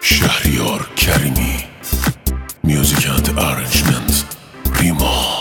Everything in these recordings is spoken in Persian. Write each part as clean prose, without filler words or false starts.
شهریار کریمی Music and Arrangement ریما.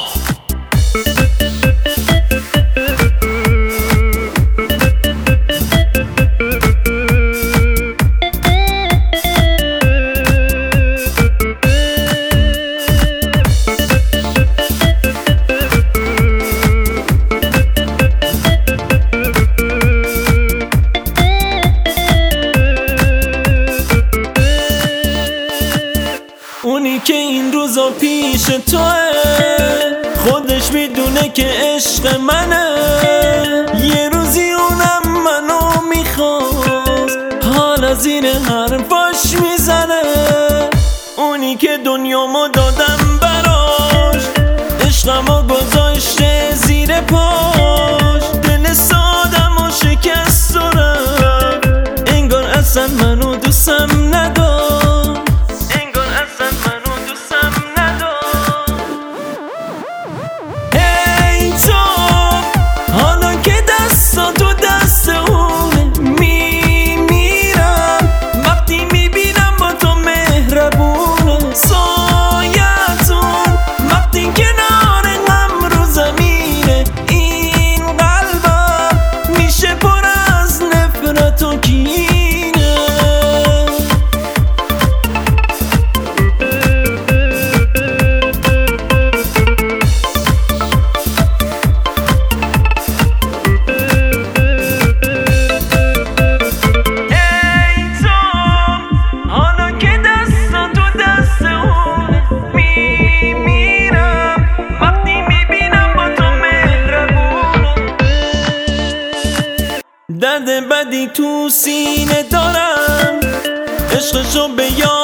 اونی که این روزا پیش توه خودش میدونه که عشق منه. یه روزی اونم منو میخواست، حالا زیر حرفاش میزنه. اونی که دنیامو دادم براش، عشقمو گذاشته زیر پاش. دل سادم و شکست و رفت، انگار اصلا منو دوستم نداشت. درد بدی تو سینه دارم، عشقشو به یاد